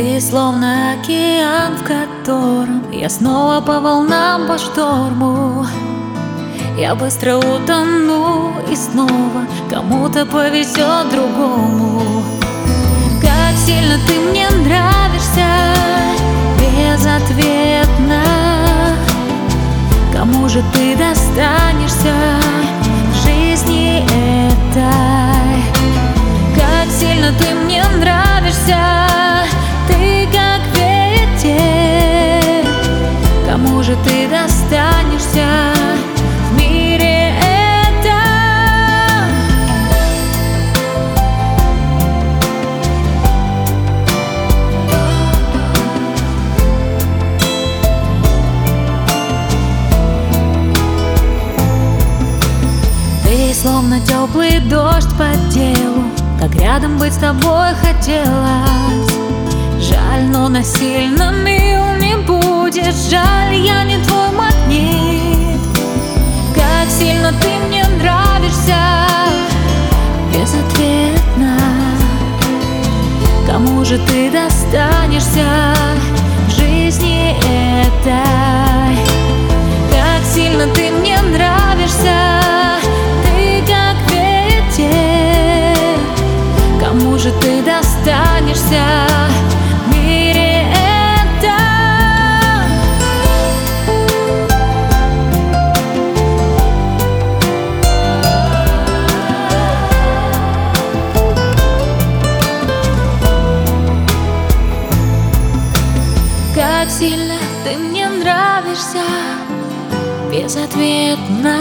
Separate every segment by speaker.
Speaker 1: Ты словно океан, в котором я снова по волнам, по шторму. Я быстро утону, и снова кому-то повезет, другому. Как сильно ты мне нравишься, безответно. Кому же ты достанешься в жизни этой? Как сильно ты мне нравишься, ты как ветер. Кому же ты достанешься в мире этом? Ты словно теплый дождь по телу, так рядом быть с тобой хотелось. Жаль, но насильно мил не будешь. Жаль, я не твой магнит. Как сильно ты мне нравишься, безответно. Кому же ты достанешься в жизни этой? Как сильно ты мне нравишься, ты как ветер. Кому же ты достанешься в мире этом? Как сильно ты мне нравишься, безответно.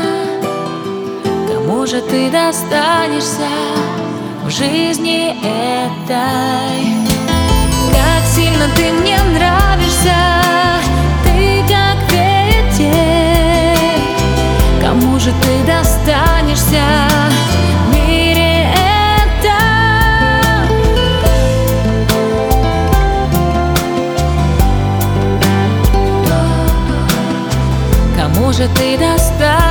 Speaker 1: Кому же ты достанешься в жизни этой? Как сильно ты мне нравишься, ты как ветер. Кому же ты достанешься в мире этом? Кому же ты достанешься?